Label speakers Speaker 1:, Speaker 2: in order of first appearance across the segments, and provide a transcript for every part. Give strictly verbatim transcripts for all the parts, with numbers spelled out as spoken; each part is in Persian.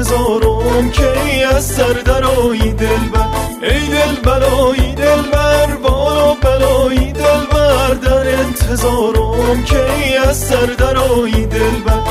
Speaker 1: انتظارم کی از سر درآیی دلبر. ای دلبر ای دلبر بالا بلایی دلبر، در انتظارم کی از سر درآیی دلبر.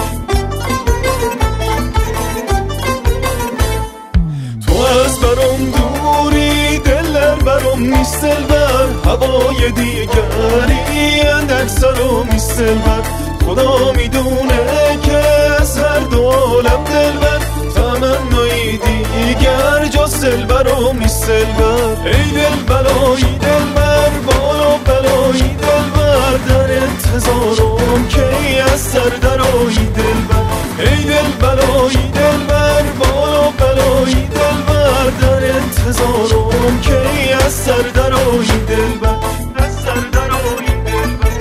Speaker 1: تو از برام دوری دلر برام نیست دلبر، هوای دیگری اندک سرم نیست دلبر. خدا میدونه که از هر دو عالم دلبر، تمنایی دیگر جز دلبرم نیست دلبر. ای دلبر ای دلبر بالا بلایی دلبر، در انتظارم کی از سر درآیی دلبر. ای دلبر ای دلبر بالا بلایی دلبر، در انتظارم کی از سر درآیی دلبر. از سر درآیی دلبر.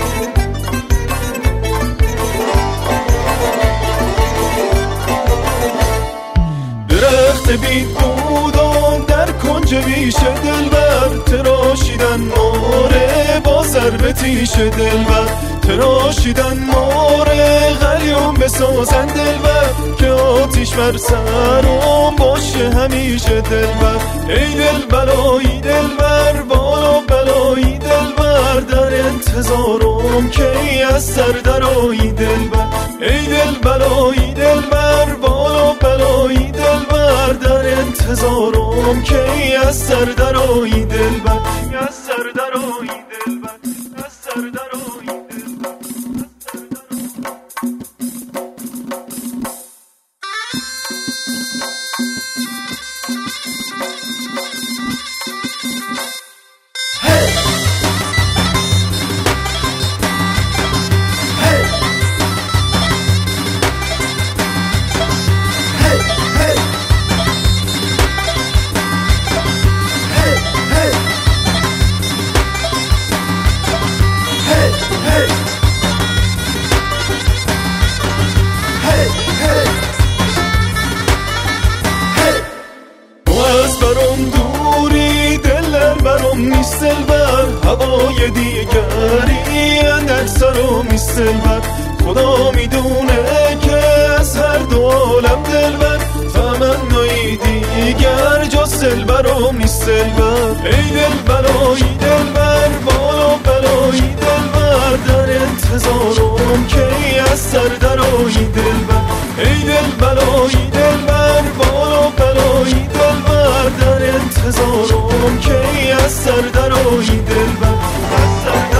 Speaker 1: درخت بی بودم در کنج بیشه دلبر، تراشیدن ماره با ضرب تیشه دلبر. تراشیدن ماره غلیون بسازن دلبر، که آتیش بر سرم باشه همیشه دلبر. ای دلبر ای دلبر بالا بلایی دلبر، در انتظارم کی از سر درآیی دلبر. ای دلبر ای دلبر بالا بلایی دلبر، در انتظارم کی از سر درآیی دلبر. از سر درآیی دلبر. از سر درآیی دلبر. نیست دلبر، هوای دیگری اندک سرم نیست دلبر. خدا میدونه که از هر دو عالم دلبر، تمنایی دیگر جز دلبرم نیست دلبر. ای دلبر ای دلبر بالا بلایی دلبر، در انتظارم کی از سر درآیی دلبر. ای دلبر ای دلبر بالا بلایی دلبر، در انتظارم کی از سر درآیی دلبر. از سر